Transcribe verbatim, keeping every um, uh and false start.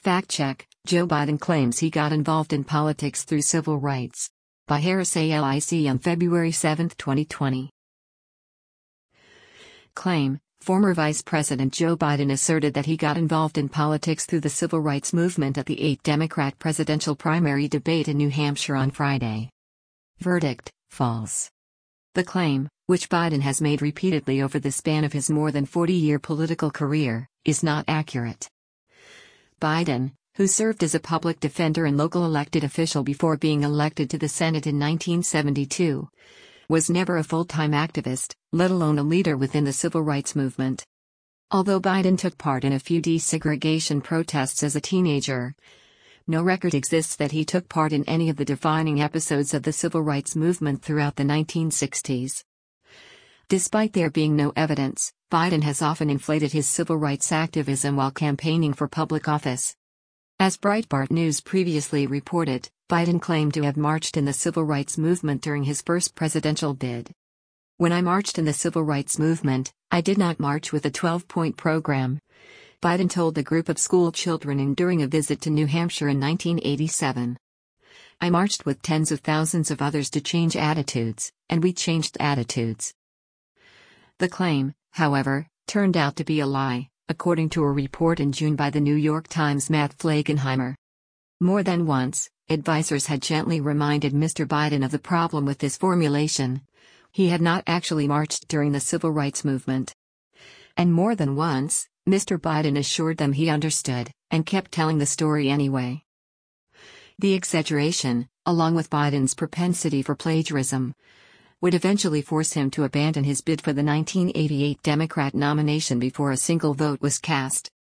Fact check: Joe Biden claims he got involved in politics through civil rights. By Harris A L I C on February seventh, twenty twenty. Claim: Former Vice President Joe Biden asserted that he got involved in politics through the civil rights movement at the eighth Democrat presidential primary debate in New Hampshire on Friday. Verdict: false. The claim, which Biden has made repeatedly over the span of his more than forty-year political career, is not accurate. Biden, who served as a public defender and local elected official before being elected to the Senate in nineteen seventy-two, was never a full-time activist, let alone a leader within the civil rights movement. Although Biden took part in a few desegregation protests as a teenager, no record exists that he took part in any of the defining episodes of the civil rights movement throughout the nineteen sixties. Despite there being no evidence, Biden has often inflated his civil rights activism while campaigning for public office. As Breitbart News previously reported, Biden claimed to have marched in the civil rights movement during his first presidential bid. "When I marched in the civil rights movement, I did not march with a twelve-point program," Biden told the group of school children in during a visit to New Hampshire in nineteen eighty-seven. "I marched with tens of thousands of others to change attitudes, and we changed attitudes." The claim, however, turned out to be a lie, according to a report in June by the New York Times' Matt Flegenheimer. More than once, advisers had gently reminded Mister Biden of the problem with this formulation. He had not actually marched during the civil rights movement. And more than once, Mister Biden assured them he understood, and kept telling the story anyway. The exaggeration, along with Biden's propensity for plagiarism, would eventually force him to abandon his bid for the nineteen eighty-eight Democrat nomination before a single vote was cast.